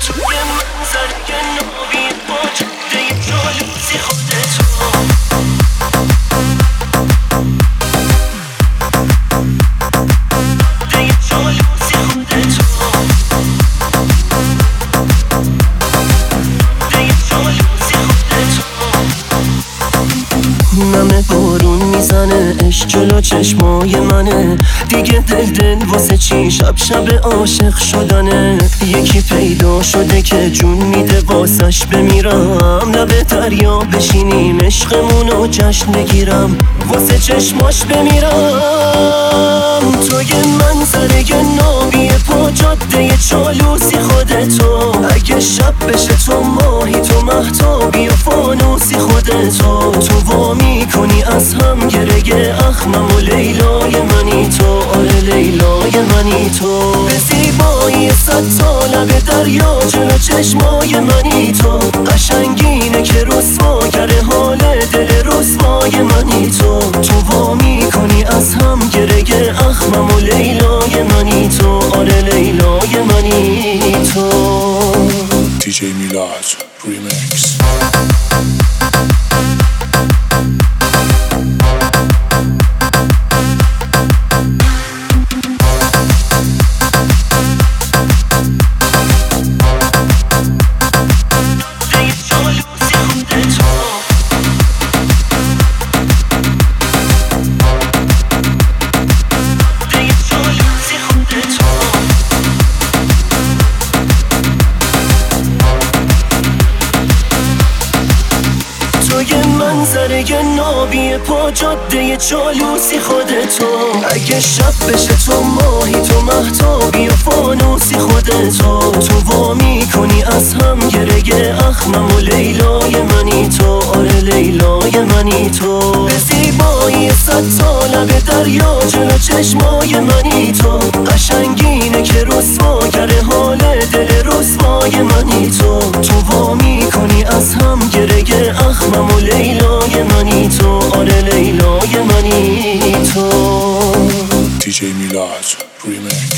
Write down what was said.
نمه بارون میزنه عشق جلو چشمای منه، دیگه دل واسه چی شب عاشق شدنه. یکی پیدا شده که جون میده واسش بمیرم، لب دریا بشینیم عشقمونو جشن بگیرم، واسه چشماش بمیرم. توی منظره نابی پا جاده چالوسی خودتو، اگه شب بشه تو ماهی تو مهتابی و فانوسی خودتو، تو وامی کنی از هم گره اخمم و لیلای منی تو، آره لیلای منی تو. به زیبایی 100 ساله به دریا جلو چشمای منی تو، قشنگینه که رسواگر حال دل رسوای منی تو، تو وامی کنی از هم گره اخمم و لیلای منی تو، آره لیلای منی تو. DJ Milad Remix. توی منظره نابی پا جاده چالوسی خودتو، اگه شب بشه تو ماهی تو مهتابی و فانوسی خودتو، تو وامی کنی از هم گره اخمم و لیلای منی تو، آره لیلای منی تو. به زیبایی 100 ساله به دریا جلو چشمای منی تو، قشنگینه که رسواگر حال دل رسوای منی تو، تو وامی کنی از هم گره اخمم و لیلای منی تو، آره لیلای منی تو. DJ Milad Remix.